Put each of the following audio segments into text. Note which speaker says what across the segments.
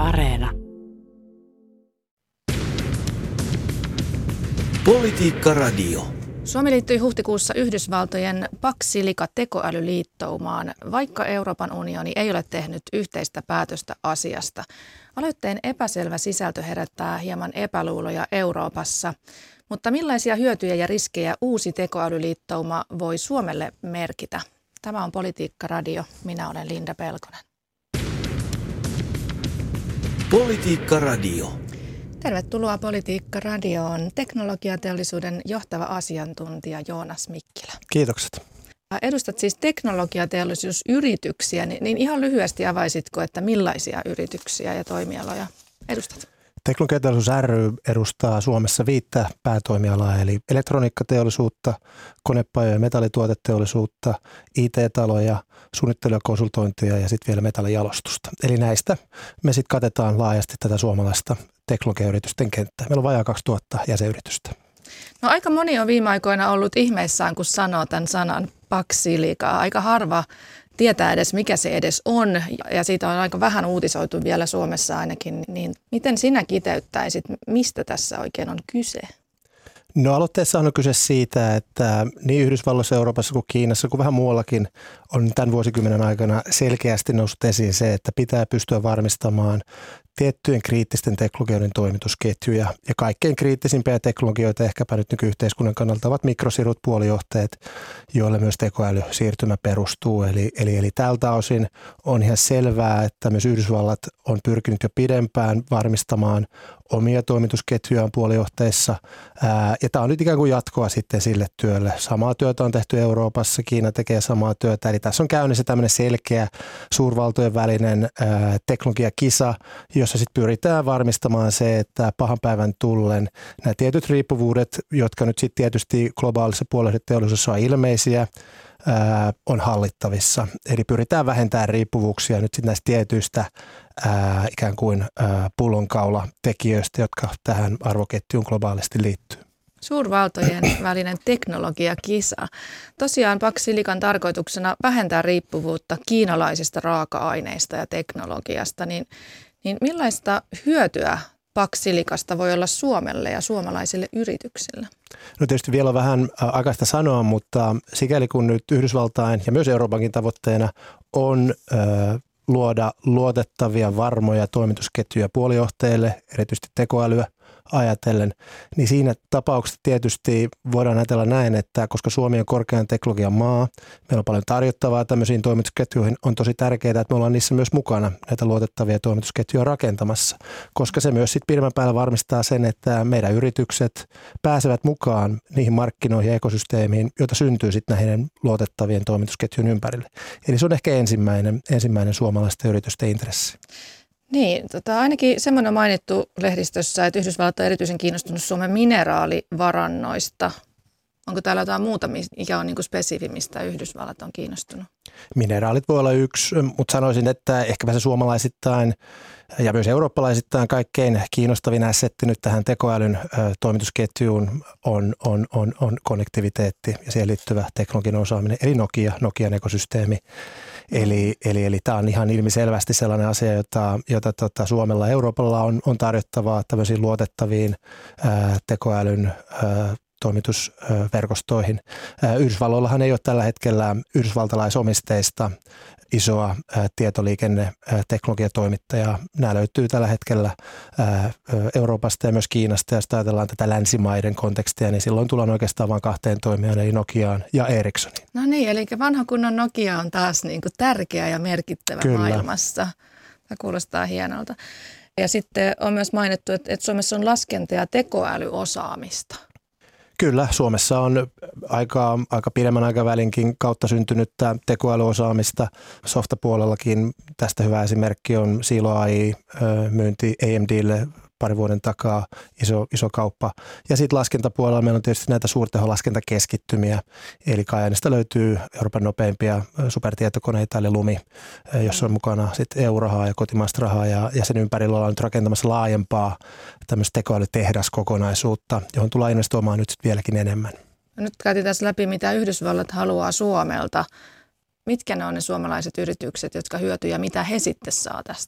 Speaker 1: Areena.
Speaker 2: Politiikka Radio.
Speaker 3: Suomi liittyi huhtikuussa Yhdysvaltojen Pax Silica-tekoälyliittoumaan, vaikka Euroopan unioni ei ole tehnyt yhteistä päätöstä asiasta. Aloitteen epäselvä sisältö herättää hieman epäluuloja Euroopassa, mutta millaisia hyötyjä ja riskejä uusi tekoälyliittouma voi Suomelle merkitä? Tämä on Politiikka Radio. Minä olen Linda Pelkonen.
Speaker 2: Politiikka Radio.
Speaker 3: Tervetuloa Politiikka Radioon teknologiateollisuuden johtava asiantuntija Joonas Mikkilä.
Speaker 4: Kiitokset.
Speaker 3: Edustat siis teknologiateollisuusyrityksiä, niin ihan lyhyesti avaisitko, että millaisia yrityksiä ja toimialoja edustat?
Speaker 4: Teknologiateollisuus ry edustaa Suomessa 5 päätoimialaa, eli elektroniikkateollisuutta, konepajo- ja metallituoteteollisuutta, IT-taloja, suunnittelu- ja konsultointia ja sitten vielä metallijalostusta. Eli näistä me sitten katetaan laajasti tätä suomalaista teknologiayritysten kenttää. Meillä on vajaa 2000 jäsenyritystä.
Speaker 3: No aika moni on viime aikoina ollut ihmeissään, kun sanoo tämän sanan Pax Silica. Aika harva tietää edes, mikä se edes on, ja siitä on aika vähän uutisoitu vielä Suomessa ainakin. Niin miten sinä kiteyttäisit, mistä tässä oikein on kyse?
Speaker 4: No aloitteessa on kyse siitä, että niin Yhdysvalloissa, Euroopassa kuin Kiinassa kuin vähän muuallakin on tämän vuosikymmenen aikana selkeästi noussut esiin se, että pitää pystyä varmistamaan tiettyjen kriittisten teknologioiden toimitusketjuja. Ja kaikkein kriittisimpiä teknologioita ehkäpä nyt nyky-yhteiskunnan kannalta ovat mikrosirut, puolijohteet, joille myös tekoälysiirtymä perustuu. Eli tältä osin on ihan selvää, että myös Yhdysvallat on pyrkinyt jo pidempään varmistamaan omia toimitusketjujaan puolijohteissa. Ja tämä on nyt ikään kuin jatkoa sitten sille työlle. Samaa työtä on tehty Euroopassa, Kiina tekee samaa työtä. Eli tässä on käynnissä tämmöinen selkeä suurvaltojen välinen teknologiakisa, jossa sitten pyritään varmistamaan se, että pahan päivän tullen nämä tietyt riippuvuudet, jotka nyt sitten tietysti globaalissa puolijohdeteollisuudessa on ilmeisiä, on hallittavissa. Eli pyritään vähentämään riippuvuuksia nyt sitten näistä tietyistä ikään kuin pullonkaulatekijöistä, jotka tähän arvoketjuun globaalisti liittyy.
Speaker 3: Suurvaltojen välinen teknologiakisa. Tosiaan Pax Silican tarkoituksena vähentää riippuvuutta kiinalaisista raaka-aineista ja teknologiasta, niin millaista hyötyä Pax Silicasta voi olla Suomelle ja suomalaisille yrityksille?
Speaker 4: No tietysti vielä on vähän aikaista sanoa, mutta sikäli kun nyt Yhdysvaltain ja myös Euroopankin tavoitteena on luoda luotettavia, varmoja toimitusketjuja puolijohteille, erityisesti tekoälyä ajatellen, niin siinä tapauksessa tietysti voidaan ajatella näin, että koska Suomi on korkean teknologian maa, meillä on paljon tarjottavaa tämmöisiin toimitusketjuihin, on tosi tärkeää, että me ollaan niissä myös mukana näitä luotettavia toimitusketjuja rakentamassa, koska se myös sitten pidemmän päällä varmistaa sen, että meidän yritykset pääsevät mukaan niihin markkinoihin ja ekosysteemiin, joita syntyy sitten näiden luotettavien toimitusketjujen ympärille. Eli se on ehkä ensimmäinen suomalaisten yritysten intressi.
Speaker 3: Niin, ainakin semmoinen on mainittu lehdistössä, että Yhdysvallat on erityisen kiinnostunut Suomen mineraalivarannoista. Onko täällä jotain muuta, mikä on niin kuin spesifi, mistä Yhdysvallat on kiinnostunut?
Speaker 4: Mineraalit voi olla yksi, mutta sanoisin, että ehkäpä se suomalaisittain ja myös eurooppalaisittain kaikkein kiinnostavin assetti nyt tähän tekoälyn toimitusketjuun on konnektiviteetti ja siihen liittyvä teknologinen osaaminen, eli Nokian ekosysteemi. Eli tämä on ihan ilmiselvästi sellainen asia, jota Suomella ja Euroopalla on tarjottavaa tämmöisiin luotettaviin tekoälyn toimitusverkostoihin. Yhdysvalloillahan ei ole tällä hetkellä yhdysvaltalaisomisteista isoa tietoliikenneteknologiatoimittajaa. Nämä löytyy tällä hetkellä Euroopasta ja myös Kiinasta. Ja jos ajatellaan tätä länsimaiden kontekstia, niin silloin tullaan oikeastaan vain 2 toimijaan, eli Nokiaan ja Ericssoniin.
Speaker 3: No niin, eli vanha kunnon Nokia on taas niin kuin tärkeä ja merkittävä
Speaker 4: Kyllä.
Speaker 3: Maailmassa. Tämä kuulostaa hienolta. Ja sitten on myös mainittu, että Suomessa on laskenta- ja tekoälyosaamista.
Speaker 4: Kyllä, Suomessa on aika pidemmän aikavälinkin kautta syntynyttä tekoälyosaamista. Softapuolellakin tästä hyvä esimerkki on Silo AI myynti AMDlle pari vuoden takaa, iso kauppa. Ja sitten laskentapuolella meillä on tietysti näitä suurteholaskentakeskittymiä, eli Kajaanista löytyy Euroopan nopeimpia supertietokoneita, eli Lumi, jossa on mukana sitten EU-rahaa ja kotimaista rahaa, ja sen ympärillä ollaan nyt rakentamassa laajempaa tämmöistä tekoälytehdaskokonaisuutta, johon tullaan investoimaan nyt sitten vieläkin enemmän.
Speaker 3: Nyt käytiin tässä läpi, mitä Yhdysvallat haluaa Suomelta. Mitkä ne on ne suomalaiset yritykset, jotka hyötyy ja mitä he sitten saa tästä?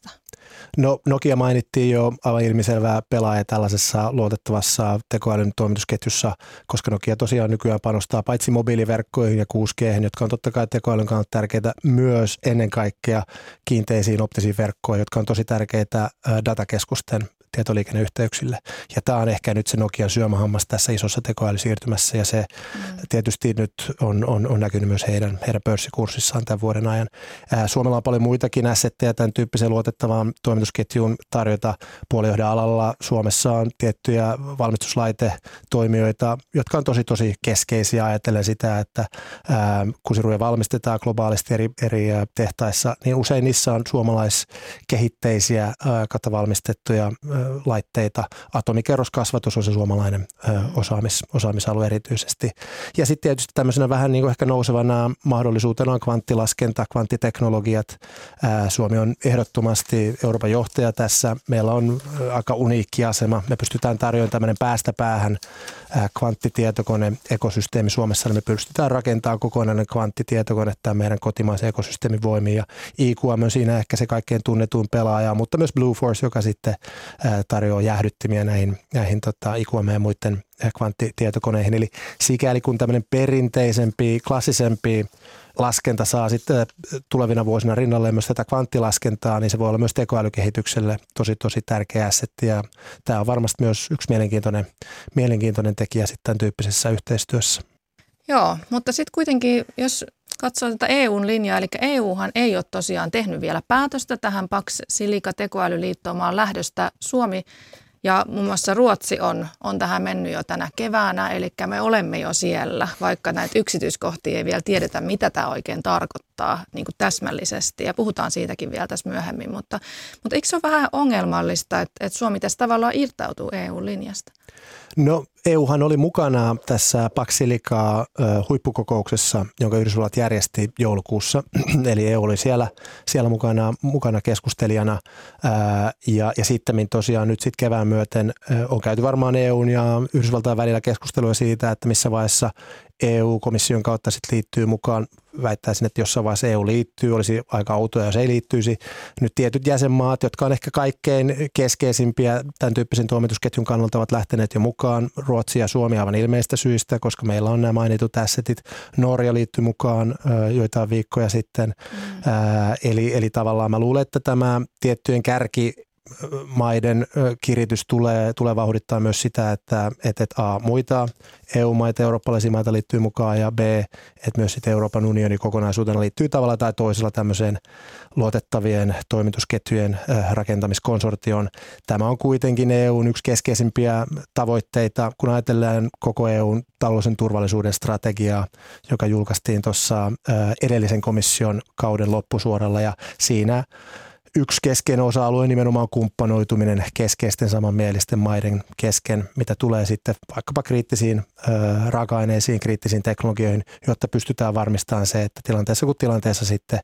Speaker 4: No Nokia mainittiin jo aivan ilmiselvää pelaaja tällaisessa luotettavassa tekoälyn toimitusketjussa, koska Nokia tosiaan nykyään panostaa paitsi mobiiliverkkoihin ja 6G, jotka on totta kai tekoälyn kannalta tärkeitä, myös ennen kaikkea kiinteisiin optisiin verkkoihin, jotka on tosi tärkeitä datakeskusten tietoliikenneyhteyksille. Ja tämä on ehkä nyt se Nokian syömähammas tässä isossa tekoälysiirtymässä ja se tietysti nyt on näkynyt myös heidän pörssikurssissaan tämän vuoden ajan. Suomella on paljon muitakin assetteja tämän tyyppisen luotettavaan toimitusketjuun tarjota puolijohdan alalla. Suomessa on tiettyjä valmistuslaitetoimijoita, jotka on tosi keskeisiä ajatellen sitä, että kun siruja valmistetaan globaalisti eri tehtaissa, niin usein niissä on suomalaiskehitteisiä kautta valmistettuja laitteita. Atomikerroskasvatus on se suomalainen osaamisalue erityisesti. Ja sitten tietysti tämmöisenä vähän niin kuin ehkä nousevana mahdollisuutena on kvanttilaskenta, kvanttiteknologiat. Suomi on ehdottomasti Euroopan johtaja tässä. Meillä on aika uniikki asema. Me pystytään tarjoamaan tämmöinen päästä päähän kvanttitietokone-ekosysteemi Suomessa. Me pystytään rakentamaan kokonainen kvanttitietokone tämän meidän kotimaisen ekosysteemin voimiin. Ja IQM on siinä ehkä se kaikkein tunnetuin pelaaja, mutta myös Blueforce, joka sitten tarjoaa jäähdyttimiä näihin IQM ja muiden kvanttitietokoneihin. Eli sikäli kun tämmöinen perinteisempi, klassisempi laskenta saa sitten tulevina vuosina rinnalle myös tätä kvanttilaskentaa, niin se voi olla myös tekoälykehitykselle tosi tärkeä assetti. Ja tämä on varmasti myös yksi mielenkiintoinen tekijä sitten tämän tyyppisessä yhteistyössä.
Speaker 3: Joo, mutta sitten kuitenkin, jos katsoo tätä EUn linjaa, eli EUhan ei ole tosiaan tehnyt vielä päätöstä tähän Pax Silica tekoälyliittoumaan lähdöstä. Suomi ja muun muassa Ruotsi on tähän mennyt jo tänä keväänä, eli me olemme jo siellä, vaikka näitä yksityiskohtia ei vielä tiedetä, mitä tämä oikein tarkoittaa niin kuin täsmällisesti. Ja puhutaan siitäkin vielä tässä myöhemmin, mutta eikö se ole vähän ongelmallista, että Suomi tässä tavallaan irtautuu EU-linjasta?
Speaker 4: No EUhan oli mukana tässä Pax Silica huippukokouksessa, jonka Yhdysvallat järjesti joulukuussa. Eli EU oli siellä mukana keskustelijana ja sitten tosiaan nyt sitten kevään myöten on käyty varmaan EUn ja Yhdysvaltain välillä keskustelua siitä, että missä vaiheessa EU-komission kautta sitten liittyy mukaan. Väittäisin, että jossain vaiheessa EU liittyy, olisi aika outoa, jos ei liittyisi. Nyt tietyt jäsenmaat, jotka on ehkä kaikkein keskeisimpiä tämän tyyppisen toimitusketjun kannalta, ovat lähteneet jo mukaan. Ruotsi ja Suomi aivan ilmeistä syistä, koska meillä on nämä mainitut assetit. Norja liittyy mukaan joitain viikkoja sitten. Eli tavallaan mä luulen, että tämä tiettyjen kärkimaiden kiritys tulee vauhdittaa myös sitä, että muita EU-maita, eurooppalaisia maita liittyy mukaan ja B, että myös sitten Euroopan unioni kokonaisuutena liittyy tavalla tai toisella tämmöiseen luotettavien toimitusketjujen rakentamiskonsortioon. Tämä on kuitenkin EUn yksi keskeisimpiä tavoitteita, kun ajatellaan koko EUn taloudellisen turvallisuuden strategiaa, joka julkaistiin tuossa edellisen komission kauden loppusuoralla ja siinä yksi keskeinen osa-alue nimenomaan kumppanoituminen keskeisten samanmielisten maiden kesken, mitä tulee sitten vaikkapa kriittisiin raaka-aineisiin, kriittisiin teknologioihin, jotta pystytään varmistamaan se, että tilanteessa kuin tilanteessa sitten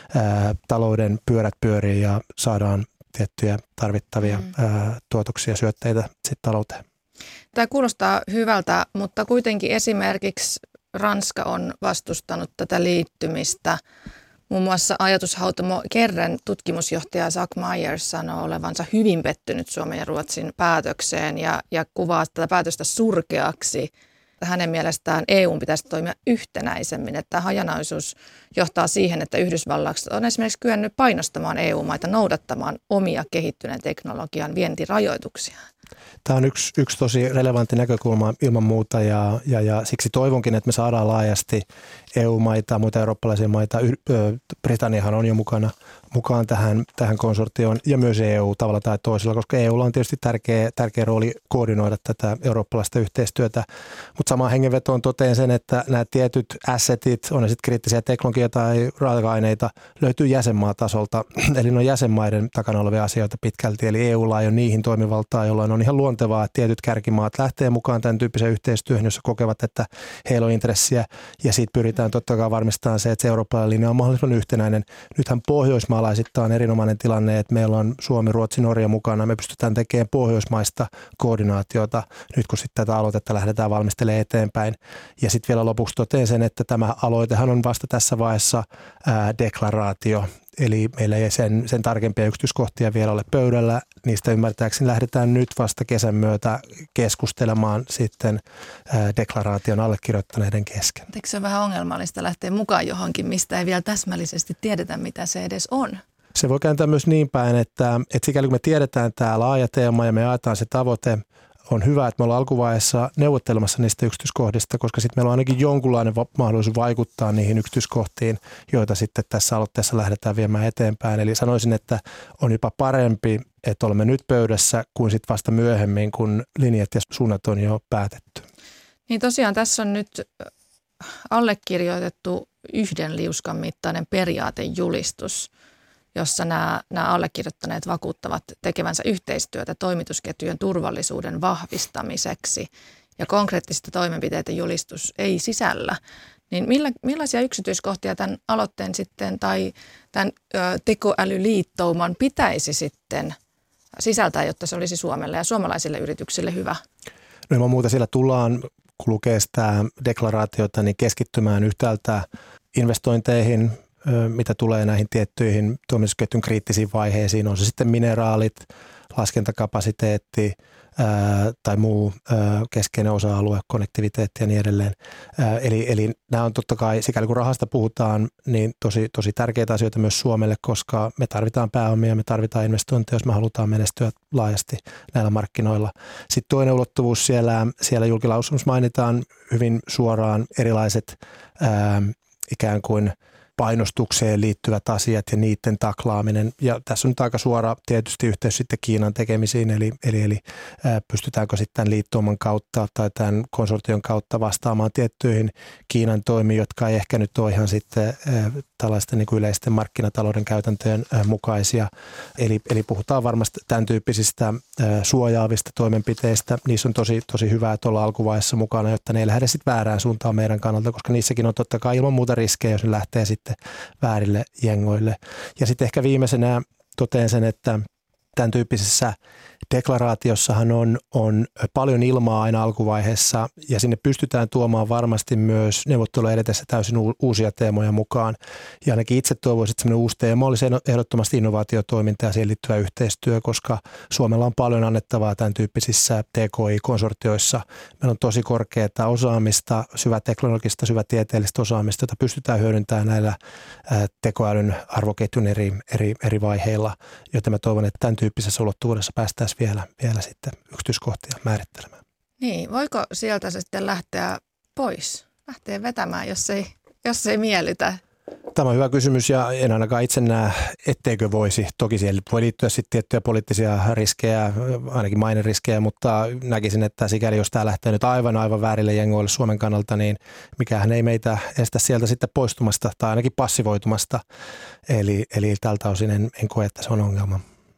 Speaker 4: talouden pyörät pyörii ja saadaan tiettyjä tarvittavia tuotoksia, syötteitä sitten talouteen.
Speaker 3: Tämä kuulostaa hyvältä, mutta kuitenkin esimerkiksi Ranska on vastustanut tätä liittymistä. Muun muassa ajatushautomo Kerren tutkimusjohtaja Zach Myers sanoo olevansa hyvin pettynyt Suomen ja Ruotsin päätökseen ja kuvaa tätä päätöstä surkeaksi. Hänen mielestään EUn pitäisi toimia yhtenäisemmin, että hajanaisuus johtaa siihen, että Yhdysvallat on esimerkiksi kyennyt painostamaan EU-maita noudattamaan omia kehittyneen teknologian vientirajoituksia.
Speaker 4: Tämä on yksi tosi relevantti näkökulma ilman muuta ja siksi toivonkin, että me saadaan laajasti EU-maita, muita eurooppalaisia maita. Britanniahan on jo mukaan tähän konsortioon ja myös EU tavalla tai toisella, koska EUlla on tietysti tärkeä rooli koordinoida tätä eurooppalaista yhteistyötä. Mutta samaan hengenvetoon toteen sen, että nämä tietyt assetit, on ne sitten kriittisiä teknologia tai raaka-aineita, löytyy jäsenmaatasolta. Eli ne on jäsenmaiden takana olevia asioita pitkälti. Eli EUlla ei ole niihin toimivaltaa, jolloin on ihan luontevaa, että tietyt kärkimaat lähtee mukaan tämän tyyppiseen yhteistyöhön, jossa kokevat, että heillä on intressiä. Ja siitä pyritään totta kai varmistamaan se, että se eurooppalainen linja on mahdollisimman yhtenäinen. Nythän pohjoismaalaisittain on erinomainen tilanne, että meillä on Suomi, Ruotsi, Norja mukana. Me pystytään tekemään pohjoismaista koordinaatiota nyt, kun sitten tätä aloitetta lähdetään valmistelemaan eteenpäin. Ja sitten vielä lopuksi toteen sen, että tämä aloitehan on vasta tässä vaiheessa deklaraatio. Eli meillä ei sen tarkempia yksityiskohtia vielä ole pöydällä. Niistä ymmärtääkseni lähdetään nyt vasta kesän myötä keskustelemaan sitten deklaraation allekirjoittaneiden kesken.
Speaker 3: Eikö se ole vähän ongelmallista lähteä mukaan johonkin, mistä ei vielä täsmällisesti tiedetä, mitä se edes on?
Speaker 4: Se voi kääntää myös niin päin, että sikäli kun me tiedetään tämä laaja teema ja me jaetaan se tavoite, on hyvä, että me ollaan alkuvaiheessa neuvottelemassa niistä yksityiskohdista, koska sitten meillä on ainakin jonkunlainen mahdollisuus vaikuttaa niihin yksityiskohtiin, joita sitten tässä aloitteessa lähdetään viemään eteenpäin. Eli sanoisin, että on jopa parempi, että olemme nyt pöydässä kuin sitten vasta myöhemmin, kun linjat ja suunnat on jo päätetty.
Speaker 3: Niin tosiaan tässä on nyt allekirjoitettu 1 liuskan mittainen periaatejulistus, jossa nämä allekirjoittaneet vakuuttavat tekevänsä yhteistyötä toimitusketjujen turvallisuuden vahvistamiseksi ja konkreettista toimenpiteitä julistus ei sisällä. Niin millaisia yksityiskohtia tämän aloitteen sitten tai tämän tekoälyliittouman pitäisi sitten sisältää, jotta se olisi Suomelle ja suomalaisille yrityksille hyvä?
Speaker 4: No ilman muuta siellä tullaan, kun lukee sitä deklaraatiota, niin keskittymään yhtäältä investointeihin, mitä tulee näihin tiettyihin toimitusketjun kriittisiin vaiheisiin, on se sitten mineraalit, laskentakapasiteetti tai muu keskeinen osa-alue, konnektiviteetti ja niin edelleen. Eli nämä on totta kai, sikäli kun rahasta puhutaan, niin tosi tärkeitä asioita myös Suomelle, koska me tarvitaan pääomia, me tarvitaan investointeja, jos me halutaan menestyä laajasti näillä markkinoilla. Sitten toinen ulottuvuus siellä julkilausumassa mainitaan hyvin suoraan erilaiset ikään kuin painostukseen liittyvät asiat ja niiden taklaaminen. Ja tässä on nyt aika suora tietysti yhteys sitten Kiinan tekemisiin, eli pystytäänkö sitten tämän liittouman kautta tai tämän konsortion kautta vastaamaan tiettyihin Kiinan toimiin, jotka ei ehkä nyt ole ihan sitten tällaisten niin kuin yleisten markkinatalouden käytäntöjen mukaisia. Eli puhutaan varmasti tämän tyyppisistä suojaavista toimenpiteistä. Niissä on tosi hyvä, että olla alkuvaiheessa mukana, jotta ne ei lähde sitten väärään suuntaan meidän kannalta, koska niissäkin on totta kai ilman muuta riskejä, jos ne lähtee sitten väärille jengoille. Ja sitten ehkä viimeisenä totean sen, että tämän tyyppisessä deklaraatiossahan on paljon ilmaa aina alkuvaiheessa ja sinne pystytään tuomaan varmasti myös neuvottelujen edetessä täysin uusia teemoja mukaan. Ja ainakin itse toivoisin, että sellainen uusi teema olisi ehdottomasti innovaatiotoiminta ja siihen liittyvä yhteistyö, koska Suomella on paljon annettavaa tämän tyyppisissä TKI-konsortioissa. Meillä on tosi korkeaa osaamista, syväteknologista, syvätieteellistä osaamista, jota pystytään hyödyntämään näillä tekoälyn arvoketjun eri vaiheilla, joten mä toivon, että tämän tyyppisessä ulottuvuudessa päästäisiin vielä sitten yksityiskohtia määrittelemään.
Speaker 3: Niin, voiko sieltä sitten lähteä vetämään, jos ei miellytä?
Speaker 4: Tämä on hyvä kysymys ja en ainakaan itse näe, etteikö voisi. Toki siihen voi liittyä sitten tiettyjä poliittisia riskejä, ainakin maineriskejä, mutta näkisin, että sikäli jos tämä lähtee nyt aivan väärille jengoille Suomen kannalta, niin mikähän ei meitä estä sieltä sitten poistumasta tai ainakin passivoitumasta. Eli tältä osin en koe, että se on ongelma.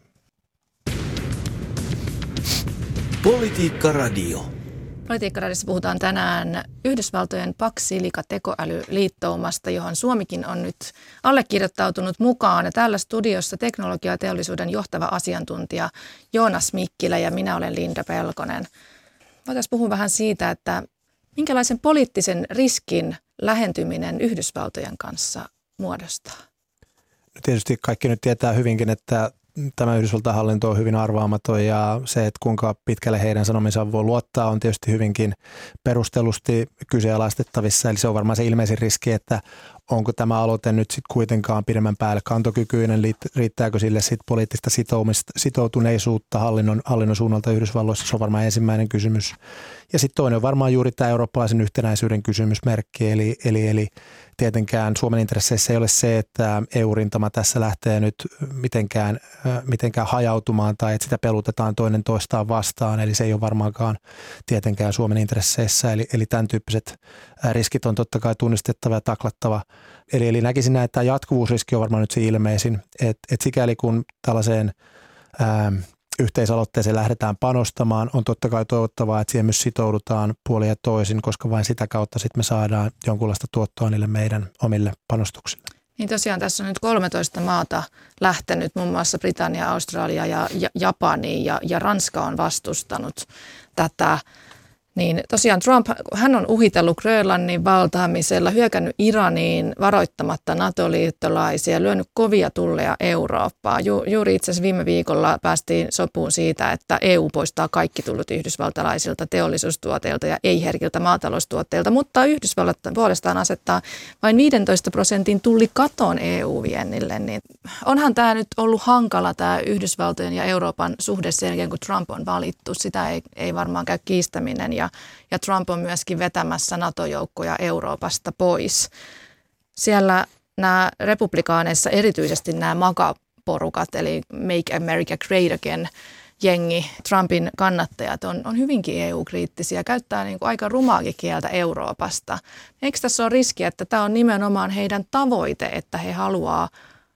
Speaker 2: Politiikka Radio.
Speaker 3: Politiikkaradiossa puhutaan tänään Yhdysvaltojen Pax Silica tekoälyliittoumasta, johon Suomikin on nyt allekirjoittautunut mukaan. Ja täällä studiossa teknologiateollisuuden johtava asiantuntija Joonas Mikkilä ja minä olen Linda Pelkonen. Voitaisiin puhua vähän siitä, että minkälaisen poliittisen riskin lähentyminen Yhdysvaltojen kanssa muodostaa?
Speaker 4: Tietysti kaikki nyt tietää hyvinkin, että tämä Yhdysvaltain hallinto on hyvin arvaamaton ja se, että kuinka pitkälle heidän sanominsa voi luottaa, on tietysti hyvinkin perustellusti kyseenalaistettavissa. Eli se on varmaan se ilmeisin riski, että onko tämä aloite nyt sitten kuitenkaan pidemmän päälle kantokykyinen, riittääkö sille sitten poliittista sitoutuneisuutta hallinnon suunnalta Yhdysvalloissa, se on varmaan ensimmäinen kysymys. Ja sitten toinen on varmaan juuri tämä eurooppalaisen yhtenäisyyden kysymysmerkki, eli tietenkään Suomen intresseissä ei ole se, että EU-rintama tässä lähtee nyt mitenkään hajautumaan tai että sitä pelutetaan toinen toistaan vastaan, eli se ei ole varmaankaan tietenkään Suomen intresseissä, eli tämän tyyppiset riskit on totta kai tunnistettava ja taklattava. Eli näkisin näin, että tämä jatkuvuusriski on varmaan nyt se ilmeisin, että sikäli kun tällaiseen yhteisaloitteeseen lähdetään panostamaan, on totta kai toivottavaa, että siihen myös sitoudutaan puolin ja toisin, koska vain sitä kautta sitten me saadaan jonkunlaista tuottoa niille meidän omille panostuksille. Niin
Speaker 3: tosiaan tässä on nyt 13 maata lähtenyt, muun muassa Britannia, Australia ja Japani ja Ranska on vastustanut tätä. Niin tosiaan Trump, hän on uhitellut Grönlannin valtaamisella, hyökännyt Iraniin varoittamatta NATO-liittolaisia, lyönyt kovia tulleja Eurooppaan. Juuri itse asiassa viime viikolla päästiin sopuun siitä, että EU poistaa kaikki tullut yhdysvaltalaisilta teollisuustuotteilta ja ei-herkiltä maataloustuotteilta, mutta Yhdysvallat puolestaan asettaa vain 15% tullikaton EU-viennille. Niin onhan tämä nyt ollut hankala tämä Yhdysvaltojen ja Euroopan suhde sen jälkeen, kun Trump on valittu. Sitä ei varmaan käy kiistäminen ja Trump on myöskin vetämässä NATO-joukkoja Euroopasta pois. Siellä nämä republikaaneissa erityisesti nämä MAGA-porukat, eli Make America Great Again -jengi, Trumpin kannattajat on hyvinkin EU-kriittisiä, käyttää niin kuin aika rumaakin kieltä Euroopasta. Eikö tässä ole riski, että tämä on nimenomaan heidän tavoite, että he haluaa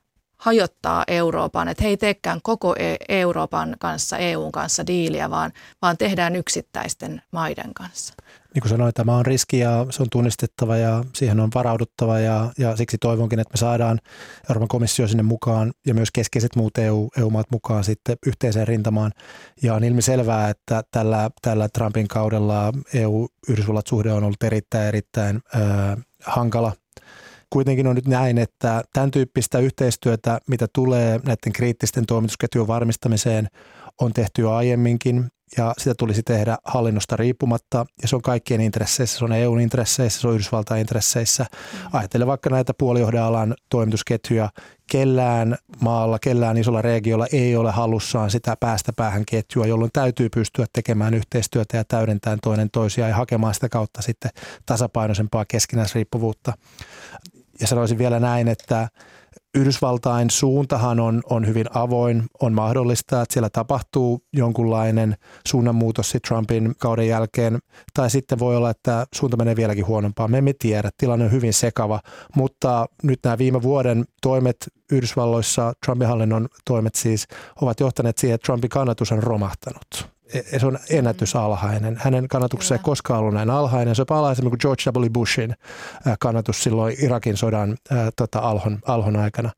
Speaker 3: hajottaa Euroopan, että he ei teekään koko Euroopan kanssa, EUn kanssa diiliä, vaan tehdään yksittäisten maiden kanssa?
Speaker 4: Niin kuin sanoin, tämä on riski ja se on tunnistettava ja siihen on varauduttava ja siksi toivonkin, että me saadaan Euroopan komissio sinne mukaan ja myös keskeiset muut EU-maat mukaan sitten yhteiseen rintamaan. Ja on ilmiselvää, että tällä Trumpin kaudella EU-Yhdysvallat-suhde on ollut erittäin hankala. Kuitenkin on nyt näin, että tämän tyyppistä yhteistyötä, mitä tulee näiden kriittisten toimitusketjujen varmistamiseen, on tehty jo aiemminkin ja sitä tulisi tehdä hallinnosta riippumatta ja se on kaikkien intresseissä, se on EUn intresseissä, se on Yhdysvaltain intresseissä. Ajattele vaikka näitä puolijohdealan toimitusketjuja, kellään maalla, kellään isolla regiolla ei ole halussaan sitä päästä päähän ketjua, jolloin täytyy pystyä tekemään yhteistyötä ja täydentämään toinen toisiaan ja hakemaan sitä kautta sitten tasapainoisempaa keskinäisriippuvuutta. Ja sanoisin vielä näin, että Yhdysvaltain suuntahan on hyvin avoin, on mahdollista, että siellä tapahtuu jonkunlainen suunnanmuutos Trumpin kauden jälkeen, tai sitten voi olla, että suunta menee vieläkin huonompaan. Me emme tiedä, tilanne on hyvin sekava, mutta nyt nämä viime vuoden toimet Yhdysvalloissa, Trumpin hallinnon toimet siis, ovat johtaneet siihen, että Trumpin kannatus on romahtanut. Se on ennätysalhainen. Hänen kannatuksensa ei koskaan ollut näin alhainen. Se on alhaisemmin kuin George W. Bushin kannatus silloin Irakin sodan alhon aikana.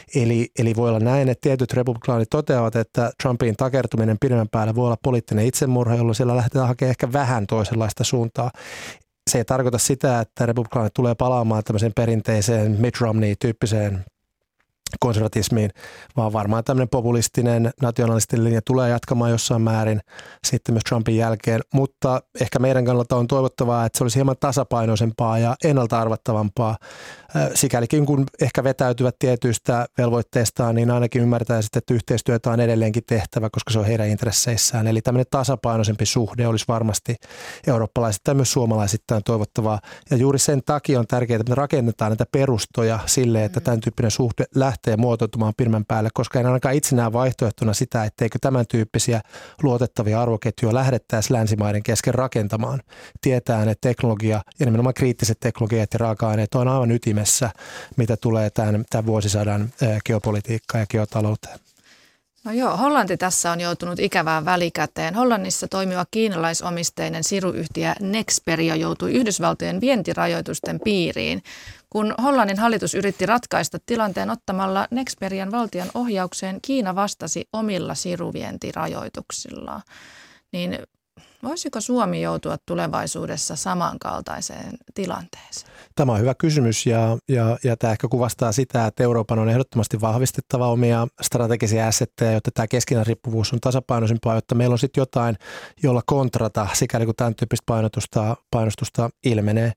Speaker 4: Eli voi olla näin, että tietyt republikaanit toteavat, että Trumpin takertuminen pidemmän päälle voi olla poliittinen itsemurha, jolloin siellä lähdetään hakemaan ehkä vähän toisenlaista suuntaa. Se ei tarkoita sitä, että republikaanit tulee palaamaan tämmöiseen perinteiseen Mitt Romney-tyyppiseen konservatismiin, vaan varmaan tämmöinen populistinen nationalistinen linja tulee jatkamaan jossain määrin sitten myös Trumpin jälkeen, mutta ehkä meidän kannalta on toivottavaa, että se olisi hieman tasapainoisempaa ja ennalta arvattavampaa. Sikälikin kun ehkä vetäytyvät tietyistä velvoitteistaan, niin ainakin ymmärtäisit, että yhteistyötä on edelleenkin tehtävä, koska se on heidän intresseissään. Eli tämmöinen tasapainoisempi suhde olisi varmasti eurooppalaisittain ja myös suomalaisittain toivottavaa. Ja juuri sen takia on tärkeää, että me rakennetaan näitä perustoja sille, että tämän tyyppinen suhde lähtee muotoutumaan pidemmän päälle, koska en ainakaan itse näe vaihtoehtona sitä, etteikö tämän tyyppisiä luotettavia arvoketjuja lähdettäisiin länsimaiden kesken rakentamaan. Tietään, että teknologia ja nimenomaan kriittiset teknologiat ja raaka-aineet on aivan ytimessä, mitä tulee tämän vuosisadan geopolitiikkaan ja geotalouteen.
Speaker 3: No joo, Hollanti tässä on joutunut ikävään välikäteen. Hollannissa toimiva kiinalaisomisteinen siruyhtiö Nexperia joutui Yhdysvaltojen vientirajoitusten piiriin, kun Hollannin hallitus yritti ratkaista tilanteen ottamalla Nexperian valtion ohjaukseen. Kiina vastasi omilla siruvientirajoituksillaan. Niin voisiko Suomi joutua tulevaisuudessa samankaltaiseen tilanteeseen?
Speaker 4: Tämä on hyvä kysymys ja tämä ehkä kuvastaa sitä, että Euroopan on ehdottomasti vahvistettava omia strategisia assetteja, jotta tämä keskinäisriippuvuus on tasapainoisempaa, jotta meillä on sitten jotain, jolla kontrata, sikäli kun tämän tyyppistä painostusta ilmenee.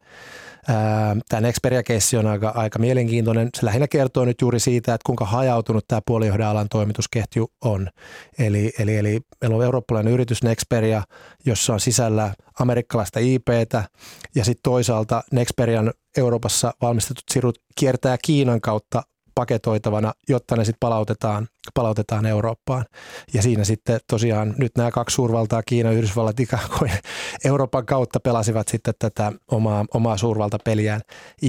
Speaker 4: Tämä Nexperia-keissi on aika mielenkiintoinen. Se lähinnä kertoo nyt juuri siitä, että kuinka hajautunut tämä puolijohdealan toimitusketju on. Eli meillä on eurooppalainen yritys Nexperia, jossa on sisällä amerikkalaista IP:tä ja sitten toisaalta Nexperian Euroopassa valmistetut sirut kiertää Kiinan kautta paketoitavana, jotta ne sitten palautetaan Eurooppaan. Ja siinä sitten tosiaan nyt nämä kaksi suurvaltaa, Kiina ja Yhdysvallat, ikään kuin Euroopan kautta pelasivat sitten tätä omaa suurvaltapeliään.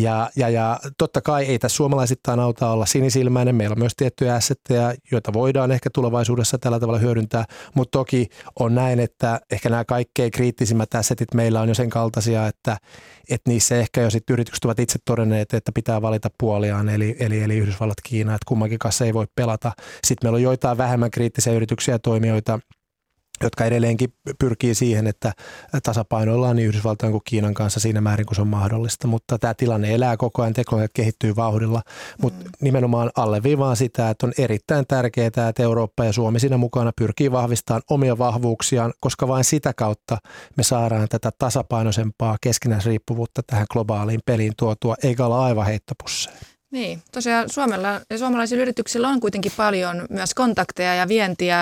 Speaker 4: Ja totta kai ei tässä suomalaisittain auta olla sinisilmäinen. Meillä on myös tiettyjä assetteja, joita voidaan ehkä tulevaisuudessa tällä tavalla hyödyntää, mutta toki on näin, että ehkä nämä kaikkein kriittisimmät assetit meillä on jo sen kaltaisia, että niissä ehkä jo sitten yritykset ovat itse todenneet, että pitää valita puoliaan, eli Yhdysvallat, Kiina, että kummankin kanssa ei voi pelata. Sitten meillä on joitain vähemmän kriittisiä yrityksiä ja toimijoita, jotka edelleenkin pyrkii siihen, että tasapainoillaan niin Yhdysvaltain kuin Kiinan kanssa siinä määrin, kun se on mahdollista. Mutta tämä tilanne elää koko ajan, teknologiat kehittyy vauhdilla, mutta nimenomaan alleviivaan sitä, että on erittäin tärkeää, että Eurooppa ja Suomi siinä mukana pyrkii vahvistamaan omia vahvuuksiaan, koska vain sitä kautta me saadaan tätä tasapainoisempaa keskinäisriippuvuutta tähän globaaliin peliin tuotua, eikä olla aivan heittopusseja.
Speaker 3: Niin, tosiaan Suomella ja suomalaisilla yrityksillä on kuitenkin paljon myös kontakteja ja vientiä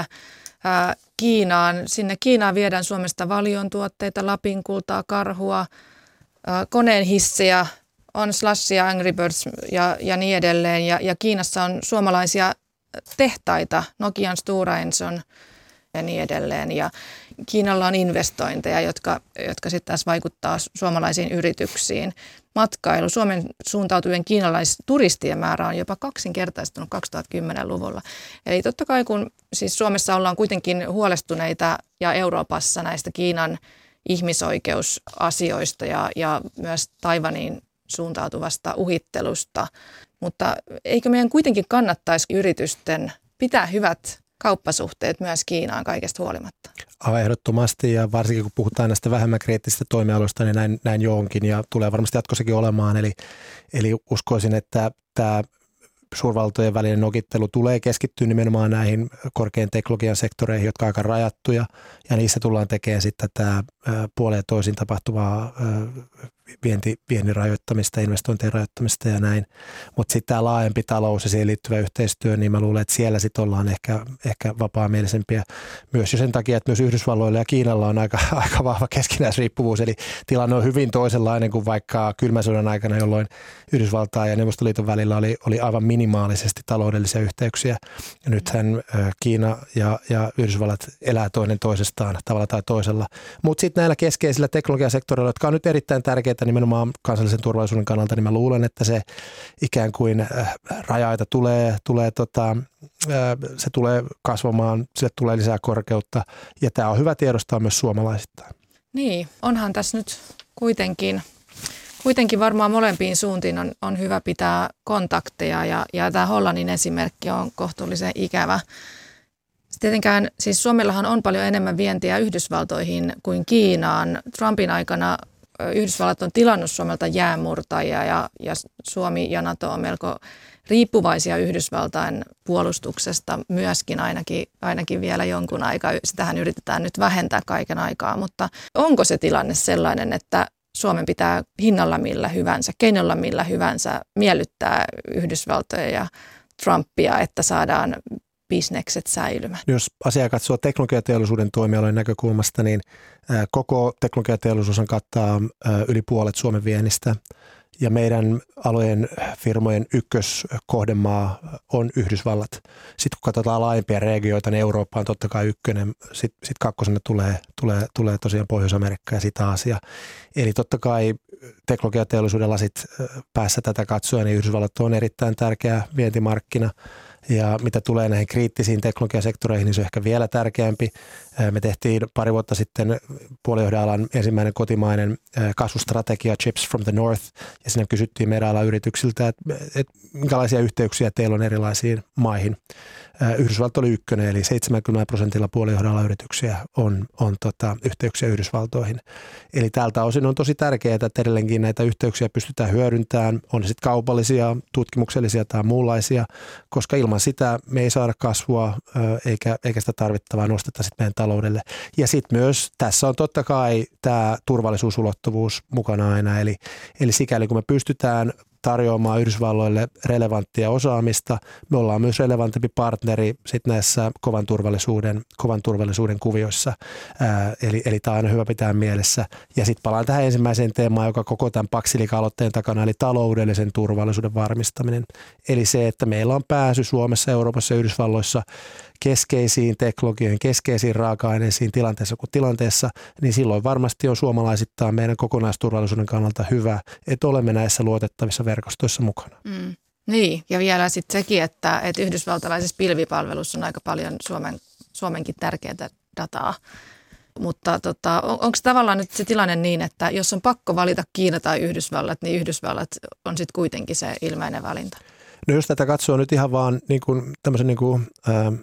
Speaker 3: Kiinaan. Sinne Kiinaan viedään Suomesta Valion tuotteita, Lapinkultaa, karhua, koneen hissejä, on Slashia, Angry Birds ja niin edelleen. Ja Kiinassa on suomalaisia tehtaita, Nokian, Stora Enson ja niin edelleen. Ja Kiinalla on investointeja, jotka sitten taas vaikuttaa suomalaisiin yrityksiin. Matkailu, Suomen suuntautuvien kiinalaisturistien määrä on jopa kaksinkertaistunut 2010-luvulla. Eli totta kai kun siis Suomessa ollaan kuitenkin huolestuneita ja Euroopassa näistä Kiinan ihmisoikeusasioista ja myös Taiwaniin suuntautuvasta uhittelusta, mutta eikö meidän kuitenkin kannattaisi yritysten pitää hyvät kauppasuhteet myös Kiinaan kaikesta huolimatta?
Speaker 4: Aivan ehdottomasti, ja varsinkin kun puhutaan näistä vähemmän kriittisistä toimialoista, niin näin jo onkin ja tulee varmasti jatkossakin olemaan. Eli uskoisin, että tämä suurvaltojen välinen nokittelu tulee keskittyä nimenomaan näihin korkean teknologian sektoreihin, jotka on aika rajattuja, ja niissä tullaan tekemään sitten tämä puoleen toisin tapahtuvaa viennin rajoittamista, investointien rajoittamista ja näin. Mutta sitten tämä laajempi talous ja siihen liittyvä yhteistyö, niin mä luulen, että siellä sitten ollaan ehkä vapaamielisempiä myös jo sen takia, että myös Yhdysvalloilla ja Kiinalla on aika vahva keskinäisriippuvuus, eli tilanne on hyvin toisenlainen kuin vaikka kylmän sodan aikana, jolloin Yhdysvaltain ja Neuvostoliiton välillä oli aivan minimaalisesti taloudellisia yhteyksiä. Ja nythän Kiina ja Yhdysvallat elää toinen toisestaan tavalla tai toisella. Mutta sitten näillä keskeisillä teknologiasektoreilla, jotka on nyt erittäin tärkeitä nimenomaan kansallisen turvallisuuden kannalta, niin mä luulen, että se ikään kuin raja-aita se tulee kasvamaan, sille tulee lisää korkeutta, ja tämä on hyvä tiedostaa myös suomalaisittain.
Speaker 3: Niin, onhan tässä nyt kuitenkin varmaan molempiin suuntiin on hyvä pitää kontakteja, ja tämä Hollannin esimerkki on kohtuullisen ikävä. Tietenkään, siis Suomellahan on paljon enemmän vientiä Yhdysvaltoihin kuin Kiinaan. Trumpin aikana Yhdysvallat on tilannut Suomelta jäänmurtajia ja Suomi ja NATO on melko riippuvaisia Yhdysvaltain puolustuksesta myöskin ainakin vielä jonkun aikaa. Sitähän yritetään nyt vähentää kaiken aikaa, mutta onko se tilanne sellainen, että Suomen pitää hinnalla millä hyvänsä, keinolla millä hyvänsä miellyttää Yhdysvaltoja ja Trumpia, että saadaan bisnekset säilymään? Jos
Speaker 4: asiaa katsoo teknologiateollisuuden toimialojen näkökulmasta, niin koko teknologiateollisuus kattaa yli puolet Suomen viennistä, ja meidän alojen firmojen ykköskohdemaa on Yhdysvallat. Sitten kun katsotaan laajempia regioita, niin Eurooppa on totta kai ykkönen, sitten kakkosena tulee tosiaan Pohjois-Amerikka ja sitten Aasia. Eli totta kai teknologiateollisuuden lasit päässä tätä katsoa, niin Yhdysvallat on erittäin tärkeä vientimarkkina. Ja mitä tulee näihin kriittisiin teknologiasektoreihin, niin se on ehkä vielä tärkeämpi. Me tehtiin pari vuotta sitten puolijohdealan ensimmäinen kotimainen kasvustrategia Chips from the North, ja siinä kysyttiin meidän alan yrityksiltä, että minkälaisia yhteyksiä teillä on erilaisiin maihin. Yhdysvallat oli ykkönen, eli 70% puolijohdealan yrityksiä on yhteyksiä Yhdysvaltoihin. Eli tältä osin on tosi tärkeää, että edelleenkin näitä yhteyksiä pystytään hyödyntämään, on ne sitten kaupallisia, tutkimuksellisia tai muunlaisia, koska ilman sitä me ei saada kasvua eikä sitä tarvittavaa nostetta sitten meidän taloudelle. Ja sitten myös tässä on totta kai tämä turvallisuusulottuvuus mukana aina, eli sikäli kun me pystytään tarjoamaan Yhdysvalloille relevanttia osaamista, me ollaan myös relevantimpi partneri sit näissä kovan turvallisuuden kuvioissa. Eli tämä on aina hyvä pitää mielessä. Ja sitten palaan tähän ensimmäiseen teemaan, joka koko tämän Paksilika-aloitteen takana, eli taloudellisen turvallisuuden varmistaminen. Eli se, että meillä on pääsy Suomessa, Euroopassa ja Yhdysvalloissa keskeisiin teknologioihin, keskeisiin raaka-aineisiin tilanteessa, niin silloin varmasti on suomalaisittain meidän kokonaisturvallisuuden kannalta hyvä, että olemme näissä luotettavissa verkostoissa mukana.
Speaker 3: Niin, ja vielä sitten sekin, että yhdysvaltalaisessa pilvipalvelussa on aika paljon Suomenkin tärkeää dataa. Mutta onko tavallaan nyt se tilanne niin, että jos on pakko valita Kiina tai Yhdysvallat, niin Yhdysvallat on sitten kuitenkin se ilmeinen valinta?
Speaker 4: No jos tätä katsoo nyt ihan vaan niin kuin tämmöisen niin kuin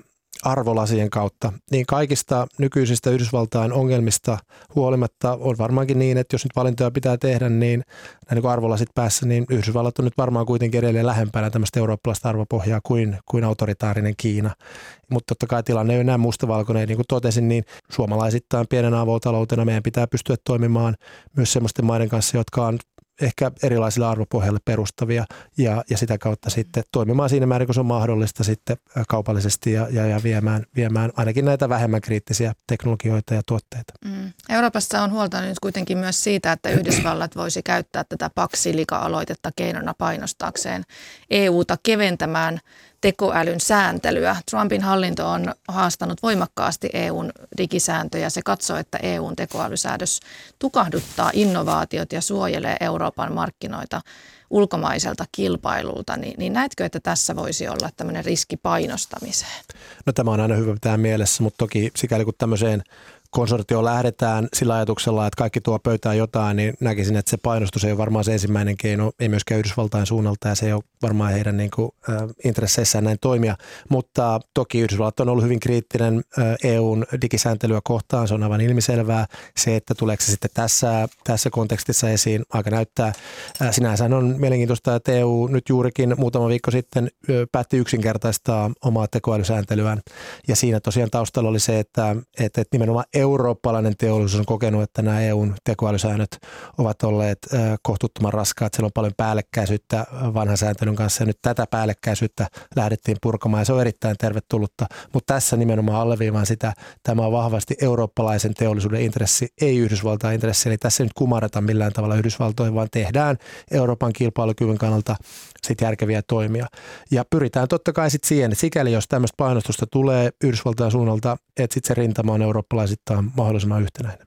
Speaker 4: arvolasien kautta, niin kaikista nykyisistä Yhdysvaltain ongelmista huolimatta on varmaankin niin, että jos nyt valintoja pitää tehdä, niin näin niin arvolasit päässä, niin Yhdysvallat on nyt varmaan kuitenkin edelleen lähempänä tämmöistä eurooppalaista arvopohjaa kuin autoritaarinen Kiina. Mutta totta kai tilanne ei ole enää mustavalkoinen. Niin kuin totesin, niin suomalaisittain pienenä avotaloutena meidän pitää pystyä toimimaan myös semmoisten maiden kanssa, jotka on ehkä erilaisilla arvopohjalle perustavia ja sitä kautta sitten toimimaan siinä määrin, kun se on mahdollista sitten kaupallisesti ja viemään ainakin näitä vähemmän kriittisiä teknologioita ja tuotteita.
Speaker 3: Euroopassa on huolta nyt kuitenkin myös siitä, että Yhdysvallat voisi käyttää tätä Pax-Silica-aloitetta keinona painostaakseen EUta keventämään tekoälyn sääntelyä. Trumpin hallinto on haastanut voimakkaasti EUn digisääntöjä. Se katsoo, että EUn tekoälysäädös tukahduttaa innovaatiot ja suojelee Euroopan markkinoita ulkomaiselta kilpailulta. Niin näetkö, että tässä voisi olla tämmöinen riski painostamiseen?
Speaker 4: No tämä on aina hyvä pitää mielessä, mutta toki sikäli kun tämmöiseen konsortioon lähdetään sillä ajatuksella, että kaikki tuo pöytään jotain, niin näkisin, että se painostus ei ole varmaan se ensimmäinen keino, ei myöskään Yhdysvaltain suunnalta ja se ei ole varmaan heidän intresseissään näin toimia, mutta toki Yhdysvallat on ollut hyvin kriittinen EUn digisääntelyä kohtaan, se on aivan ilmiselvää. Se, että tuleeko se sitten tässä kontekstissa esiin, aika näyttää. Sinänsä on mielenkiintoista, että EU nyt juurikin muutama viikko sitten päätti yksinkertaistaa omaa tekoälysääntelyään ja siinä tosiaan taustalla oli se, että nimenomaan eurooppalainen teollisuus on kokenut, että nämä EUn tekoälysäännöt ovat olleet kohtuuttoman raskaat. Siellä on paljon päällekkäisyyttä vanhan sääntelyn kanssa ja nyt tätä päällekkäisyyttä lähdettiin purkamaan ja se on erittäin tervetullutta. Mutta tässä nimenomaan alleviivaan sitä, tämä on vahvasti eurooppalaisen teollisuuden intressi, ei Yhdysvaltain intressi. Eli tässä ei nyt kumarreta millään tavalla Yhdysvaltoihin, vaan tehdään Euroopan kilpailukyvyn kannalta sitten järkeviä toimia. Ja pyritään totta kai sitten siihen, että sikäli jos tämmöistä painostusta tulee Yhdysvaltain suunnalta, että sitten se rintama on eurooppalaisittain mahdollisimman yhtenäinen.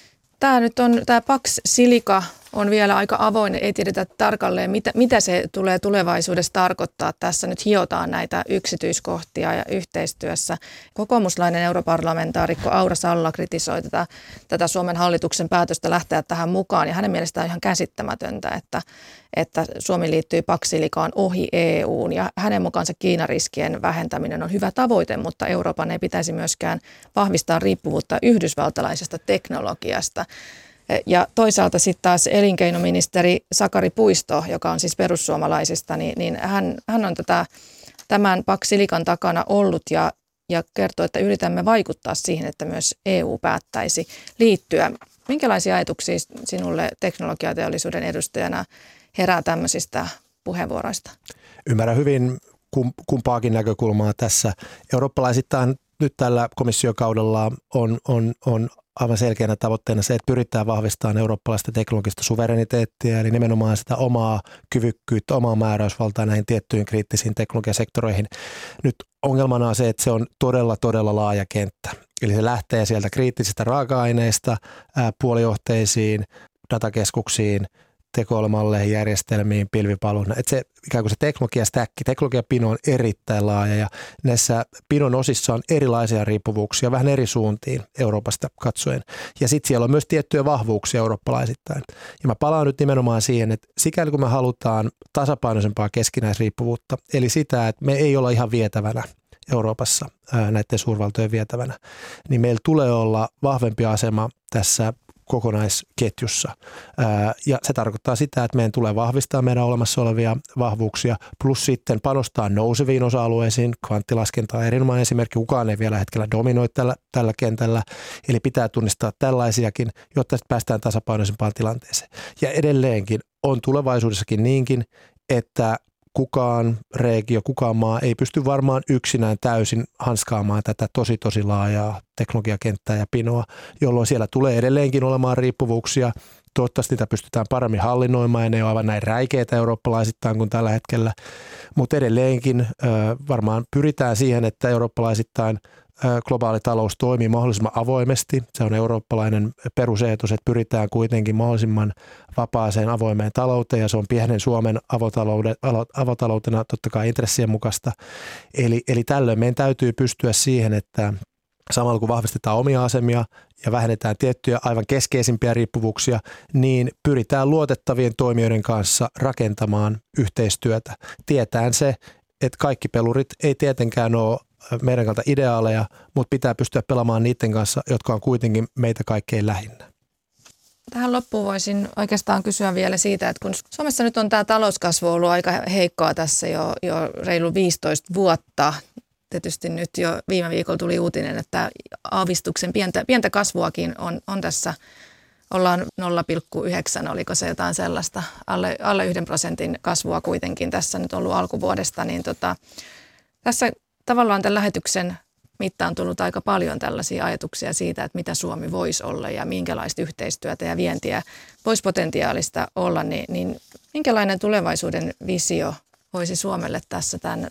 Speaker 3: Tämä Pax-Silica on vielä aika avoin, ei tiedetä tarkalleen, mitä se tulee tulevaisuudessa tarkoittaa. Tässä nyt hiotaan näitä yksityiskohtia ja yhteistyössä. Kokoomuslainen europarlamentaarikko Aura Salla kritisoi tätä Suomen hallituksen päätöstä lähteä tähän mukaan ja hänen mielestään on ihan käsittämätöntä, että Suomi liittyy Pax-Silicaan ohi EU:n ja hänen mukaansa Kiinan riskien vähentäminen on hyvä tavoite, mutta Euroopan ei pitäisi myöskään vahvistaa riippuvuutta yhdysvaltalaisesta teknologiasta. Ja toisaalta sitten taas elinkeinoministeri Sakari Puisto, joka on siis perussuomalaisista, niin hän on tämän Pax-Silican takana ollut ja kertoo, että yritämme vaikuttaa siihen, että myös EU päättäisi liittyä. Minkälaisia ajatuksia sinulle teknologiateollisuuden edustajana herää tämmöisistä puheenvuoroista?
Speaker 4: Ymmärrän hyvin kumpaakin näkökulmaa tässä. Eurooppalaisittain nyt tällä komissiokaudella on aivan selkeänä tavoitteena se, että pyritään vahvistamaan eurooppalaista teknologista suvereniteettia, eli nimenomaan sitä omaa kyvykkyyttä, omaa määräysvaltaa näihin tiettyihin kriittisiin teknologiasektoreihin. Nyt ongelmana on se, että se on todella, todella laaja kenttä. Eli se lähtee sieltä kriittisistä raaka-aineista puolijohteisiin, datakeskuksiin, tekoälymalleihin, järjestelmiin, pilvipalveluihin. Että se ikään kuin se teknologiapino on erittäin laaja ja näissä pinon osissa on erilaisia riippuvuuksia vähän eri suuntiin Euroopasta katsoen. Ja sitten siellä on myös tiettyjä vahvuuksia eurooppalaisittain. Ja mä palaan nyt nimenomaan siihen, että sikäli kun me halutaan tasapainoisempaa keskinäisriippuvuutta, eli sitä, että me ei olla ihan vietävänä Euroopassa näiden suurvaltojen vietävänä, niin meillä tulee olla vahvempi asema tässä kokonaisketjussa. Ja se tarkoittaa sitä, että meidän tulee vahvistaa meidän olemassa olevia vahvuuksia, plus sitten panostaa nouseviin osa-alueisiin. Kvanttilaskenta on erinomainen esimerkki. Kukaan ei vielä hetkellä dominoi tällä kentällä. Eli pitää tunnistaa tällaisiakin, jotta sitten päästään tasapainoisempaan tilanteeseen. Ja edelleenkin on tulevaisuudessakin niinkin, että kukaan regio, kukaan maa ei pysty varmaan yksinään täysin hanskaamaan tätä tosi laajaa teknologiakenttää ja pinoa, jolloin siellä tulee edelleenkin olemaan riippuvuuksia. Toivottavasti niitä pystytään paremmin hallinnoimaan ja ne on aivan näin räikeitä eurooppalaisittain kuin tällä hetkellä, mutta edelleenkin varmaan pyritään siihen, että eurooppalaisittain globaali talous toimii mahdollisimman avoimesti. Se on eurooppalainen peruseetus, että pyritään kuitenkin mahdollisimman vapaaseen avoimeen talouteen ja se on pienen Suomen avotaloutena totta kai intressien mukaista. Eli tällöin meidän täytyy pystyä siihen, että samalla kun vahvistetaan omia asemia ja vähennetään tiettyjä aivan keskeisimpiä riippuvuuksia, niin pyritään luotettavien toimijoiden kanssa rakentamaan yhteistyötä. Tietään se, että kaikki pelurit ei tietenkään ole meidän kalta ideaaleja, mutta pitää pystyä pelaamaan niiden kanssa, jotka on kuitenkin meitä kaikkein lähinnä.
Speaker 3: Tähän loppuun voisin oikeastaan kysyä vielä siitä, että kun Suomessa nyt on tämä talouskasvu ollut aika heikkoa tässä jo reilu 15 vuotta. Tietysti nyt jo viime viikolla tuli uutinen, että aavistuksen pientä kasvuakin on tässä. Ollaan 0,9, oliko se jotain sellaista, alle 1% kasvua kuitenkin tässä nyt ollut alkuvuodesta. Niin tässä tavallaan tämän lähetyksen mittaan on tullut aika paljon tällaisia ajatuksia siitä, että mitä Suomi voisi olla ja minkälaista yhteistyötä ja vientiä voisi potentiaalista olla, niin minkälainen tulevaisuuden visio voisi Suomelle tässä tämän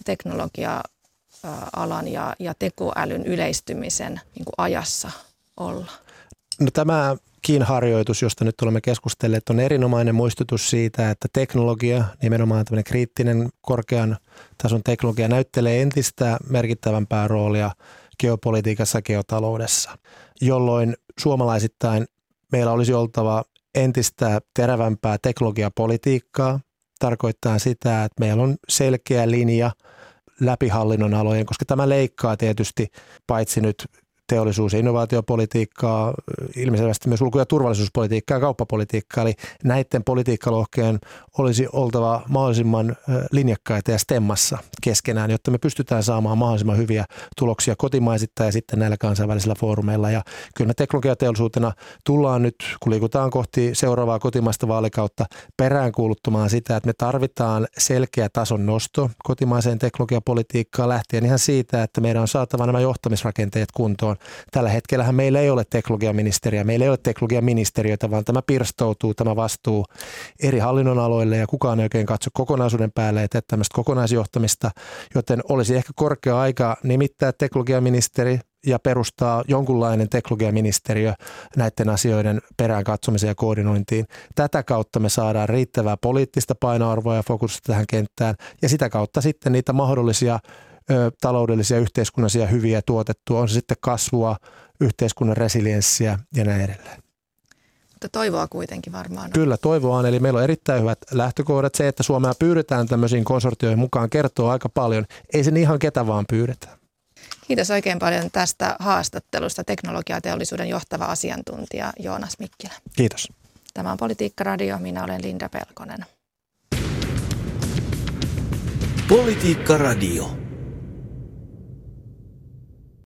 Speaker 3: teknologia-alan ja tekoälyn yleistymisen niin kuin ajassa olla? No
Speaker 4: tämäkin harjoitus, josta nyt olemme keskustelleet, on erinomainen muistutus siitä, että teknologia, nimenomaan tämmöinen kriittinen korkean tason teknologia, näyttelee entistä merkittävämpää roolia geopolitiikassa ja geotaloudessa, jolloin suomalaisittain meillä olisi oltava entistä terävämpää teknologiapolitiikkaa, tarkoittaa sitä, että meillä on selkeä linja läpi hallinnon alojen, koska tämä leikkaa tietysti paitsi nyt teollisuus- ja innovaatiopolitiikkaa, ilmeisesti myös ulko- ja turvallisuuspolitiikkaa ja kauppapolitiikkaa. Eli näiden politiikkalohkeen olisi oltava mahdollisimman linjakkaita ja stemmassa keskenään, jotta me pystytään saamaan mahdollisimman hyviä tuloksia kotimaisittain ja sitten näillä kansainvälisillä foorumeilla. Ja kyllä me teknologiateollisuutena tullaan nyt, kun liikutaan kohti seuraavaa kotimaista vaalikautta, peräänkuuluttamaan sitä, että me tarvitaan selkeä tason nosto kotimaiseen teknologiapolitiikkaan lähtien ihan siitä, että meidän on saatava nämä johtamisrakenteet kuntoon. Tällä hetkellähän meillä ei ole teknologiaministeriä, meillä ei ole teknologiaministeriötä, vaan tämä pirstoutuu, tämä vastuu eri hallinnonaloille ja kukaan ei oikein katso kokonaisuuden päälle ja tee tämmöistä kokonaisjohtamista, joten olisi ehkä korkea aika nimittää teknologiaministeri ja perustaa jonkunlainen teknologiaministeriö näiden asioiden perään katsomiseen ja koordinointiin. Tätä kautta me saadaan riittävää poliittista painoarvoa ja fokusta tähän kenttään ja sitä kautta sitten niitä mahdollisia taloudellisia, yhteiskunnallisia hyviä tuotettua, on se sitten kasvua, yhteiskunnan resilienssiä ja näin edelleen.
Speaker 3: Mutta toivoa kuitenkin varmaan.
Speaker 4: Kyllä, toivoa on, eli meillä on erittäin hyvät lähtökohdat. Se, että Suomea pyydetään tämmöisiin konsortioihin mukaan, kertoo aika paljon. Ei sen ihan ketä vaan pyydetä.
Speaker 3: Kiitos oikein paljon tästä haastattelusta, teknologiateollisuuden johtava asiantuntija Joonas Mikkilä.
Speaker 4: Kiitos.
Speaker 3: Tämä on Politiikka Radio, minä olen Linda Pelkonen.
Speaker 2: Politiikka Radio.